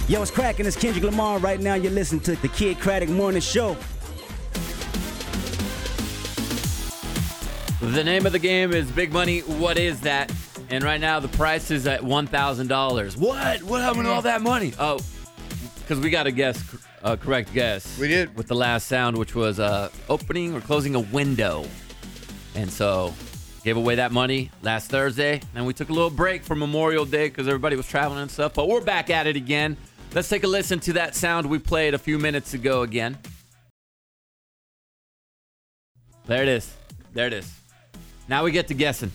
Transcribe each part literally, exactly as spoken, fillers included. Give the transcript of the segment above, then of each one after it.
Yo, it's cracking. It's Kendrick Lamar. Right now, you're listening to the Kid Craddock Morning Show. The name of the game is Big Money. What is that? And right now, the price is at one thousand dollars. What? What happened to all that money? Oh, because we got a guess, uh, correct guess. We did. With the last sound, which was uh, opening or closing a window. And so, gave away that money last Thursday. And we took a little break for Memorial Day because everybody was traveling and stuff. But we're back at it again. Let's take a listen to that sound we played a few minutes ago again. There it is. There it is. Now we get to guessing.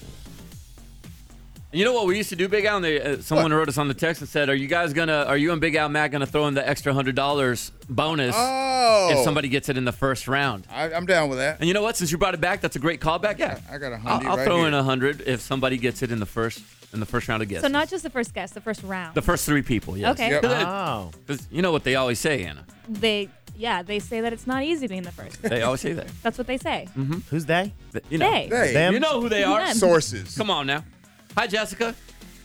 And you know what we used to do, Big Al? And they, uh, someone what? wrote us on the text and said, "Are you guys gonna? Are you and Big Al Matt gonna throw in the extra hundred dollars bonus oh. if somebody gets it in the first round?" I, I'm down with that. And you know what? Since you brought it back, that's a great callback. Yeah, I, I got a hundred. I'll, I'll right throw here. in a hundred if somebody gets it in the first in the first round of guesses. So not just the first guess, the first round. The first three people. Yes. Okay. Yep. Oh. Because you know what they always say, Anna. They, yeah, they say that it's not easy being the first. They always say that. That's what they say. Mm-hmm. Who's they? You know. They. Hey, Them? You know who they are. Them. sources. Come on now. Hi, Jessica.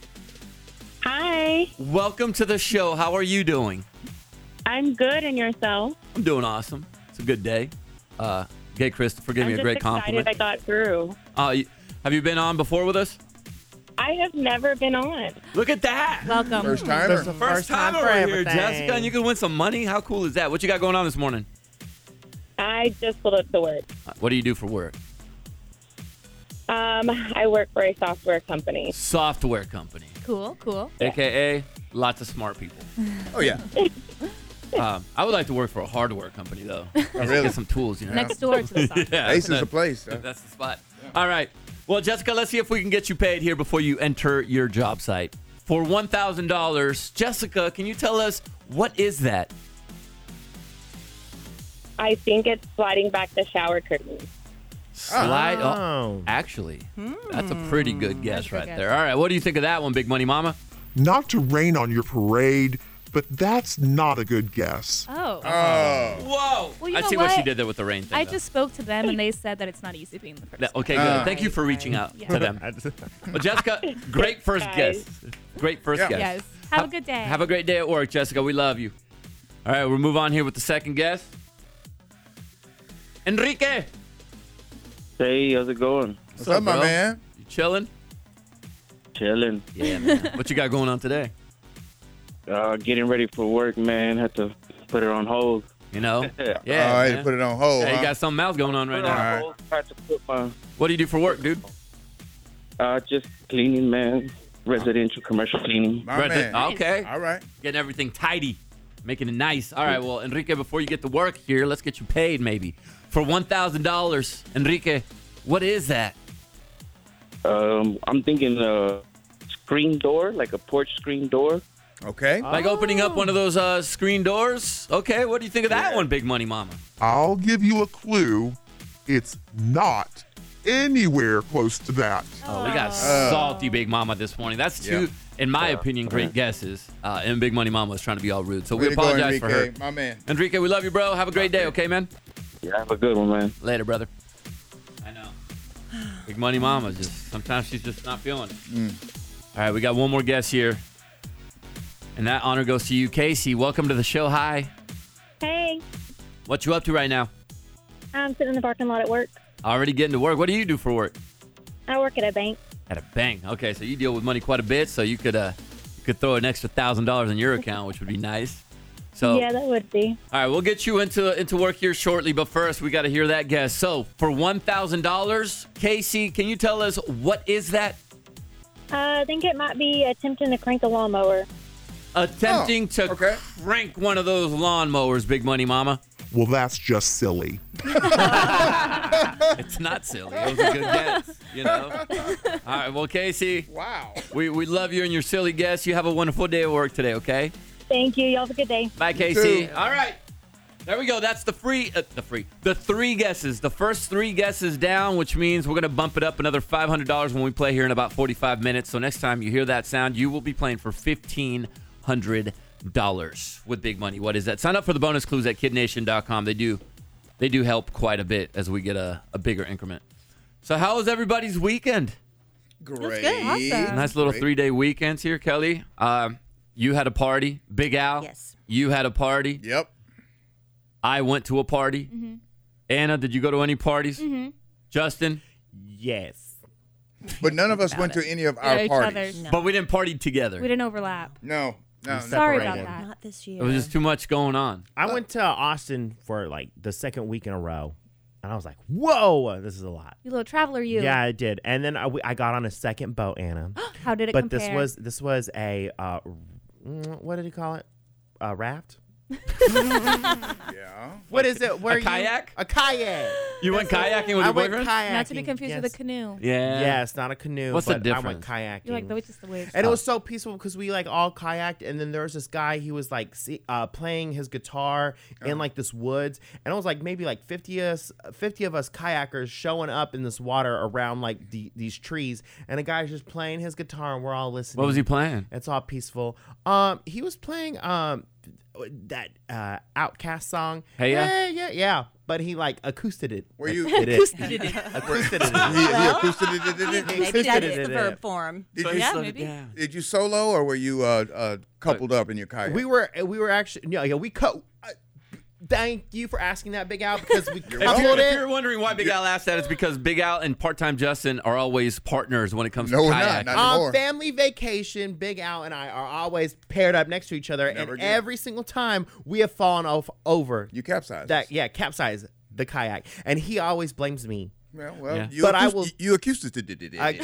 Hi, Welcome to the show. How are you doing? I'm good, and yourself? I'm doing awesome. It's a good day. Uh, Gay Christopher gave I'm me a just great excited compliment. I got through. Uh, you- have you been on before with us? I have never been on. Look at that. Welcome. First timer. There's a First, First time, time for over here, everything. Jessica, and you can win some money. How cool is that? What you got going on this morning? I just pulled up to work. Uh, What do you do for work? Um, I work for a software company. Software company, Cool, cool. A K A lots of smart people. Oh yeah. Um, I would like to work for a hardware company, though. really? Get some tools, you know? Next door to the song. Yeah, Ace is that- the place. huh? That's the spot. All right. Well, Jessica, let's see if we can get you paid here before you enter your job site. For one thousand dollars, Jessica, can you tell us what is that? I think it's sliding back the shower curtain. Slide. Oh, Oh. actually, that's a pretty good guess That's a good right guess. there. All right. What do you think of that one, Big Money Mama? Not to rain on your parade, but that's not a good guess. Oh. Oh. Whoa. Well, you I know see what? she what? did there with the rain thing. I though. just spoke to them, and they said that it's not easy being the first. That- okay, good. Uh, Thank you for reaching out Yeah. to them. I just- Well, Jessica, great first Guys. guess. Great first Yeah. guess. Yes. Have a good day. Have a great day at work, Jessica. We love you. All right, we'll move on here with the second guess. Enrique. Hey, how's it going? What's up, my bro? man? You chilling? Chilling. Yeah, man. What you got going on today? Uh, getting ready for work, man. Had to put it on hold. You know? Yeah. Yeah. All right, man. put it on hold. Hey, you huh? got something else going on right Put it on now. right. hold. Had to put my, What do you do for work, dude? uh, just cleaning, man. Residential, commercial cleaning. My Right, man. that- okay. All right. Getting everything tidy. Making it nice. All right, well, Enrique, before you get to work here, let's get you paid maybe. For one thousand dollars, Enrique, what is that? Um, I'm thinking uh, screen door, like a porch screen door. Okay. Like opening up one of those uh, screen doors? Okay, what do you think of that Yeah. one, Big Money Mama? I'll give you a clue. It's not anywhere close to that. Oh, we got Uh. salty Big Mama this morning. That's two, Yeah. in my opinion, great guesses. Uh, and Big Money Mama was trying to be all rude. So Way we to go, apologize for her. Enrique. My man. Enrique, we love you, bro. Have a great day, okay, man? Yeah, have a good one, man. Later, brother. I know. Big Money Mama just, sometimes she's just not feeling it. Mm. All right, we got one more guess here. And that honor goes to you, Casey. Welcome to the show. Hi. Hey, What you up to right now? I'm sitting in the parking lot at work. Already getting to work. What do you do for work? I work at a bank. At a bank. Okay, so you deal with money quite a bit, so you could uh you could throw an extra thousand dollars in your account, which would be nice. So Yeah, that would be. all right, we'll get you into into work here shortly, but first we got to hear that guess. So for one thousand dollars, Casey, can you tell us what is that? Uh, I think it might be attempting to crank a lawnmower. Attempting Oh, to okay. crank one of those lawnmowers, Big Money Mama. Well, that's just silly. It's not silly. It was a good guess, you know. All right, well, Casey, Wow. we, we love you and your silly guess. You have a wonderful day at work today, okay? Thank you. Y'all have a good day. Bye, Casey. too. All right. There we go. That's the free, uh, the free, the three guesses. The first three guesses down, which means we're going to bump it up another five hundred dollars when we play here in about forty-five minutes. So next time you hear that sound, you will be playing for fifteen hundred dollars with Big Money. What is that? Sign up for the bonus clues at kid nation dot com. They do, they do help quite a bit as we get a, a bigger increment. So how was everybody's weekend? Great. good. Awesome. Nice little Great. three-day weekends here, Kelly. Um, you had a party. Big Al. Yes. You had a party. Yep. I went to a party. Mm-hmm. Anna, did you go to any parties? Mm-hmm. Justin? Yes. But none of us went to any of our Yeah, each parties. other's. No. But we didn't party together. We didn't overlap. No. No. no. Sorry about separated. that. Not this It year. was just too much going on. I went to Austin for like the second week in a row, and I was like, "Whoa, this is a lot." You little traveler, you. Yeah, I did. And then I, I got on a second boat, Anna. How did it but compare? this was this was a uh, mm, what did he call it? A raft? Yeah. What is it? Where A you- kayak? A kayak. You went kayaking with I your went boyfriend? kayaking. Not to be confused yes. with a canoe. Yeah. Yes, not a canoe. What's the but I went difference? kayaking. You're like, that was just the waves. And it was so peaceful because we like all kayaked, and then there was this guy. He was like see, uh, playing his guitar in like this woods, and it was like maybe like fifty us, fifty of us kayakers showing up in this water around like the, these trees, and a guy's just playing his guitar, and we're all listening. What was he playing? It's all peaceful. Um, he was playing um that uh Outcast song. Hey Ya? Hey, yeah, yeah. But he like acousted it. Were you- It, it, acousted it. He, acousted it. he acoustic it, did it? Maybe Acoustic that it, is the it, verb it. form. Did So you, he Yeah, slowed it maybe. down. did you solo or were you uh, uh, coupled up in your kayak? We were we were actually yeah, yeah we cut. Uh, thank you for asking that, Big Al, because we If you're, coupled if you're it. wondering why Big Al asked that, it's because Big Al and part-time Justin are always partners when it comes No, to we're not. kayaking. Not On anymore. family vacation, Big Al and I are always paired up next to each other, Never and again. every single time we have fallen off over You capsized. that. Yeah, capsize the kayak, and he always blames me. Well, well Yeah. you But I accused, will- You, you accused us to did it. I,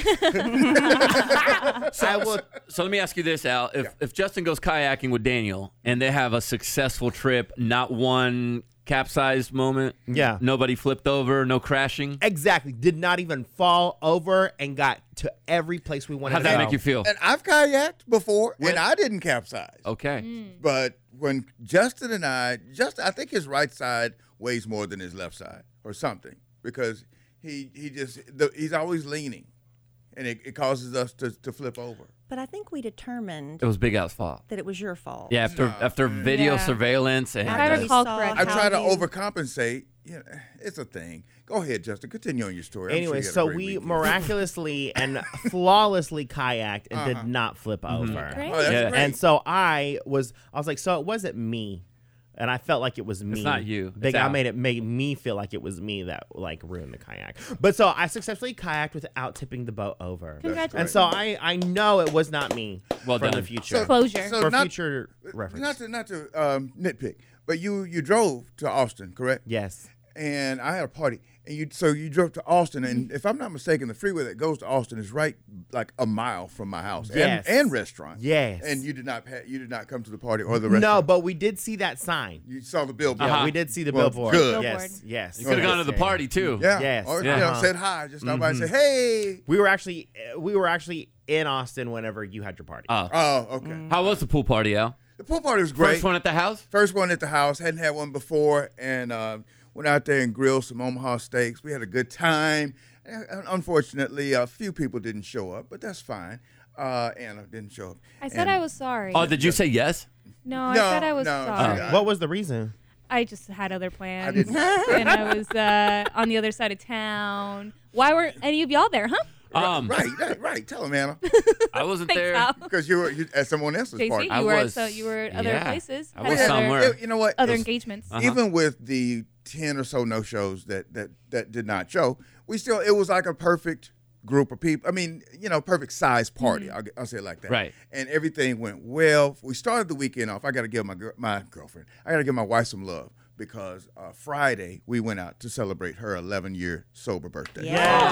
I will. So let me ask you this, Al. If if Justin goes kayaking with Daniel and they have a successful trip, not one capsized moment, Yeah. nobody flipped over, no crashing, Exactly. Did not even fall over and got to every place we wanted how to does that go. make you feel? And I've kayaked before, When- and I didn't capsize. Okay. But when Justin and I, Justin, I think his right side weighs more than his left side, or something, because he he just the, he's always leaning, and it, it causes us to, to flip over. But I think we determined It was Big Al's fault. that it was your fault. Yeah, after after video Yeah. surveillance and If I After uh, we recall saw correctly. I how try to you- overcompensate. You know, it's a thing. Go ahead, Justin. Continue on your story. I'm sure Anyway, you had a so great we weekend. miraculously and flawlessly kayaked and Uh-huh. did not flip over. Great. Oh, that's Yeah. great. And so I was, I was like, so it wasn't me, and I felt like it was me. not you. Big It's Al Al. made it made me feel like it was me that like ruined the kayak. But so I successfully kayaked without tipping the boat over. Congratulations. And so I I know it was not me. Well for done. the future. Closure. So for not- future reference. Not to not to um, nitpick, but you you drove to Austin, correct? yes. And I had a party, and you so you drove to Austin, and if I'm not mistaken, the freeway that goes to Austin is right like a mile from my house, Yes. and, and restaurant. Yes. And you did not pa- you did not come to the party or the No, restaurant. but we did see that sign. you saw the billboard. Yeah, Uh-huh. we did see the Well, billboard. good. Yes, yes. you could have gone to the Yes. party too. Yeah. Yes. Or Yeah. you know, Uh-huh. said hi, just stop by and say hey. We were actually we were actually in Austin whenever you had your party. Oh. Oh, okay. How was the pool party, Al? The pool party was great. First one at the house? First one at the house. Hadn't had one before, and uh, went out there and grilled some Omaha steaks. We had a good time. And unfortunately, a few people didn't show up, but that's fine. Uh, Anna didn't show up. I said And- I was sorry. Oh, did you say yes? no, I No, said I was no, sorry. Uh, What was the reason? I just had other plans. didn't- and I was uh, on the other side of town. Why weren't any of y'all there, huh? Um, Right, right, right. Tell him, Anna, I wasn't Thanks, there. Al. because you were you, at someone else's J C, party. you I were was- at so you were at other yeah, places. I had was other, somewhere. You know what? Other It was- engagements. Uh-huh. Even with the ten or so no shows that that that did not show, we still it was like a perfect group of people. I mean, you know, perfect size party. I'll, I'll say it like that. Right. And everything went well. We started the weekend off. I got to give my gir- my girlfriend. I got to give my wife some love because uh, Friday we went out to celebrate her eleven year sober birthday.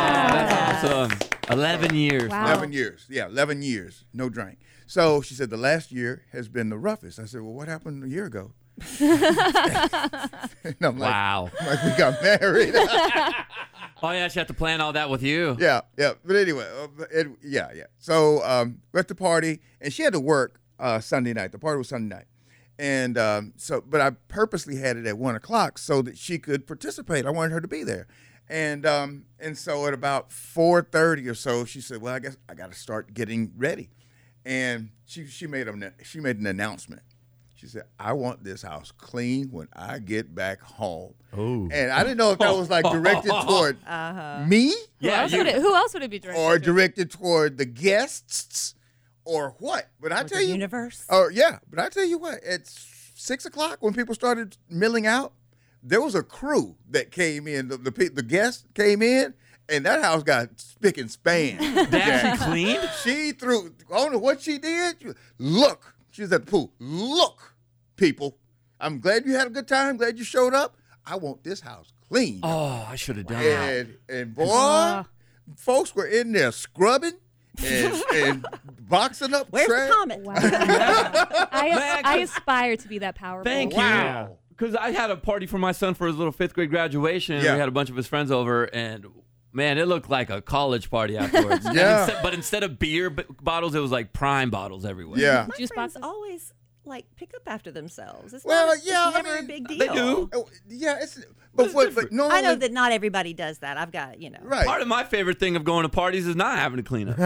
That's awesome. eleven years. Wow. eleven years. Yeah, eleven years. No drink. So she said the last year has been the roughest. I said, well, what happened a year ago? and I'm like, Wow. I'm like, we got married. Oh, yeah, she had to plan all that with you. yeah, yeah. But anyway, uh, but it, yeah, yeah. So um, we're at the party, and she had to work uh, Sunday night. The party was Sunday night. And um, so, but I purposely had it at one o'clock so that she could participate. I wanted her to be there. And um, and so at about four thirty or so, she said, well, I guess I got to start getting ready. And she, she, made a, she made an announcement. She said, I want this house clean when I get back home. Ooh. And I didn't know if that was like directed toward me Who, Yeah, else you- would it, who else would it be directed or to? directed toward the guests or what. But I Or tell the you, universe. Oh yeah, but I tell you what, at six o'clock when people started milling out, there was a crew that came in. The the, pe- the guests came in, and that house got spick and span. They actually cleaned? She threw. I don't know what she did. She- Look, she was at the pool. Look, people, I'm glad you had a good time. Glad you showed up. I want this house clean. Oh, I should have done that. And and boy, Uh. folks were in there scrubbing and, and boxing up Where's trash. the comment? Wow. I, Man, I 'cause- aspire to be that powerful. Thank Wow. you. Because I had a party for my son for his little fifth grade graduation. And Yeah. we had a bunch of his friends over, and man, it looked like a college party afterwards. And Yeah. instead- but instead of beer b- bottles, it was like Prime bottles everywhere. Yeah. My Juice friends boxes? always like pick up after themselves. It's Well, not, it's yeah, I never mean, a big deal. they do. Oh, yeah, it's but what, but normally, I know that not everybody does that. I've got, you know. right. Part of my favorite thing of going to parties is not having to clean up.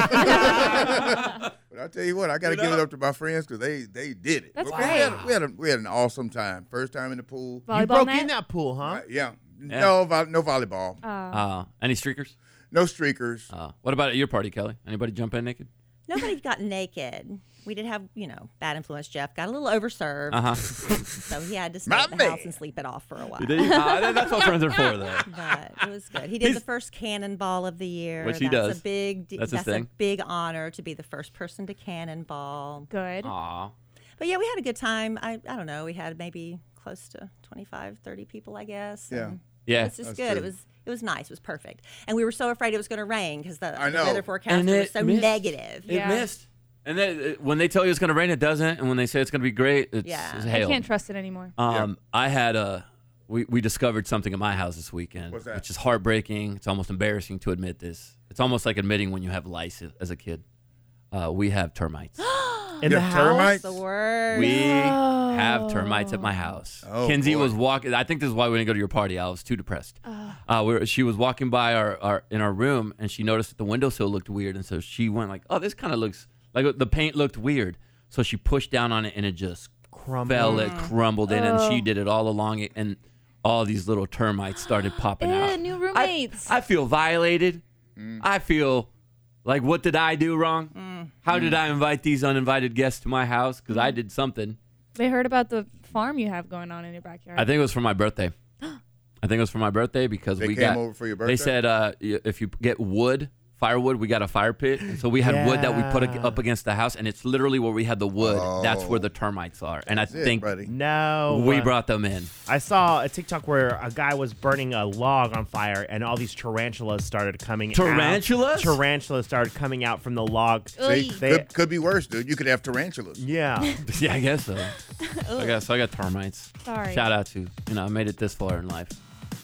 But I tell you what, I got to You give it know? up to my friends because they they did it. That's But we had, great. we had a, we had an awesome time. First time in the pool. You Volleyball broke net? in that pool, huh? Right, yeah. Yeah. No, vo- no volleyball. Uh, Uh, any streakers? No streakers. Uh, what about at your party, Kelly? Anybody jump in naked? Nobody got naked. We did have, you know, bad influence. Jeff got a little overserved, Uh huh. so he had to stay My at the man. house and sleep it off for a while. uh, that- that's what friends are for, though. But it was good. He did He's- the first cannonball of the year. Which he that's does. A big, d- That's his that's a thing. big honor to be the first person to cannonball. good. Aw. But yeah, we had a good time. I, I don't know. We had maybe close to twenty-five, thirty people, I guess. Yeah. and Yeah. It was just That's good. good. It was it was nice. It was perfect. And we were so afraid it was going to rain because the, I the know. weather And forecaster it was so missed. negative. It Yeah. missed. And then uh, when they tell you it's going to rain, it doesn't. And when they say it's going to be great, it's, Yeah. it's I I hail. can't trust it anymore. Um, I had a. We, we discovered something at my house this weekend, What's that? which is heartbreaking. It's almost embarrassing to admit this. It's almost like admitting when you have lice as a kid. Uh, we have termites. In You the have house? termites? The word. We have termites at my house. Oh, Kinsey boy. was walking. I think this is why we didn't go to your party. I was too depressed. Uh, we were, she was walking by our, our in our room, and she noticed that the windowsill looked weird, and so she went like, "Oh, this kind of looks like the paint looked weird." So she pushed down on it, and it just Crumbled. fell. It crumbled in, and she Oh. did it all along it, and all these little termites started popping Ew, out. new I, roommates. I feel violated. I feel like, what did I do wrong? How did I invite these uninvited guests to my house? Because I did something. They heard about the farm you have going on in your backyard. I think it was for my birthday. I think it was for my birthday because They we came got. over for your birthday? They said uh, y- if you get wood, firewood, we got a fire pit. And so we had wood that we put ag- Yeah. up against the house, and it's literally where we had the wood. That's where Oh. the termites are. And I That's it, think buddy. No. we uh, brought them in. I saw a TikTok where a guy was burning a log on fire, and all these tarantulas started coming Tarantulas? out. Tarantulas started coming out from the log. See, Oy. They- could, could be worse, dude. You could have tarantulas. Yeah. Yeah, I guess so. I guess so. I got termites. Sorry. Shout out to you know I made it this far in life,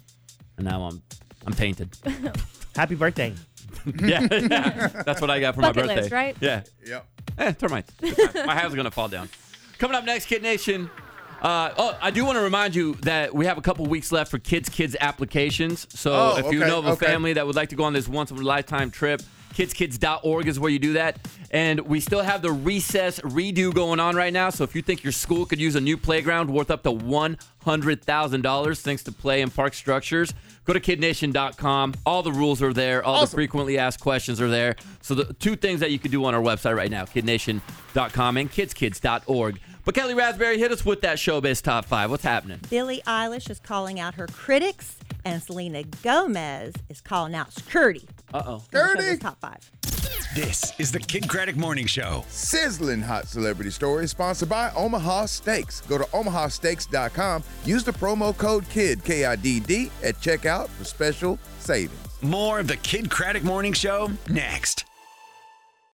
and now I'm I'm tainted. Happy birthday. yeah, yeah, that's what I got for Bucket my birthday. list, right? Yeah. Yep. Eh, termites. Good time. My house is gonna fall down. Coming up next, Kid Nation. Uh, oh, I do want to remind you that we have a couple weeks left for Kids Kids applications. So Oh, if you okay, know of a okay. family that would like to go on this once in a lifetime trip, kids kids dot org is where you do that. And we still have the recess redo going on right now. So if you think your school could use a new playground worth up to one hundred thousand dollars thanks to Play and Park Structures, go to kid nation dot com. All the rules are there. All the Awesome. frequently asked questions are there. So the two things that you can do on our website right now, kid nation dot com and kids kids dot org. But Kelly Raspberry, hit us with that showbiz top five. What's happening? Billie Eilish is calling out her critics, and Selena Gomez is calling out Skirty. Uh-oh. Skirty? Top five. This is the Kid Craddock Morning Show. Sizzling hot celebrity stories sponsored by Omaha Steaks. Go to omaha steaks dot com. Use the promo code KID, K I D D, at checkout for special savings. More of the Kid Craddock Morning Show next.